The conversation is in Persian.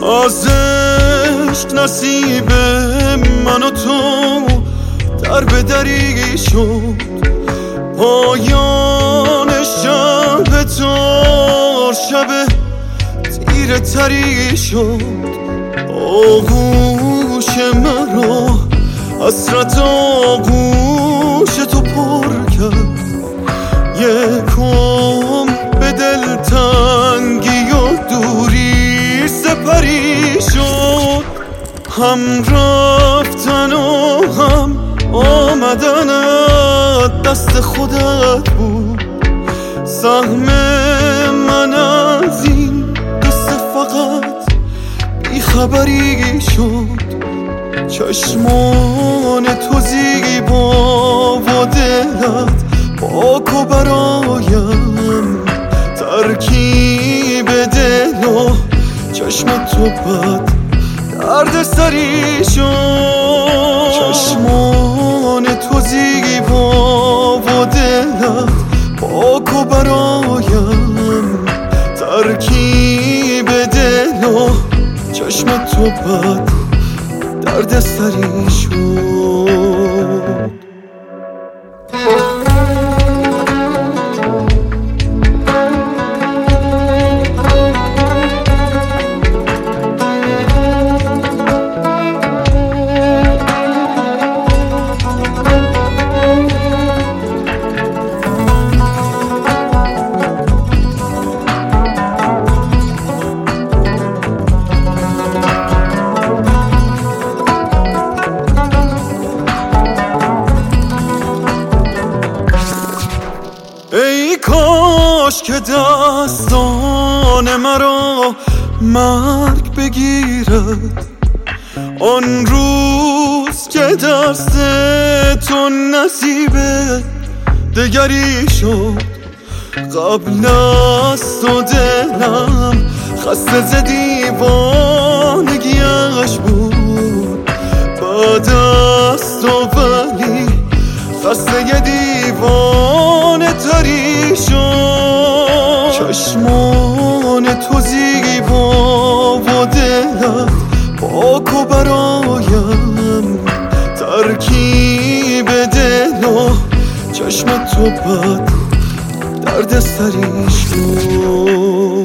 از عشق نصیب من و تو در به دری شد، پایان شب تار شب تیره تری شد. آغوش مرا حسرت آغوش تو پر کرد، یکم به دلتنگی و دوری سپری شد. هم رفتن و هم آمدنت دست خودت بود، سهم من از این قصه فقط بیخبری شد. چشمان تو زیبا و دلت پاک و برایم، ترکیب دل و چشم تو بد درد سری شد. چشمان تو زیبا و دلت پاک و برایم، ترکیب دل و چشم تو بد درد سری شد. ای کاش که دستان مرا مرگ بگیرد، آن روز که دست تو نصیب دگری شد. قبل از تو دلم خسته ز دیوانگیش بود، بعد از تو ولی خسته دیوانه تری شد. چشمان تو زیبا و دلت پاک و برایم، ترکیب دل و چشم تو بد درد سری شد.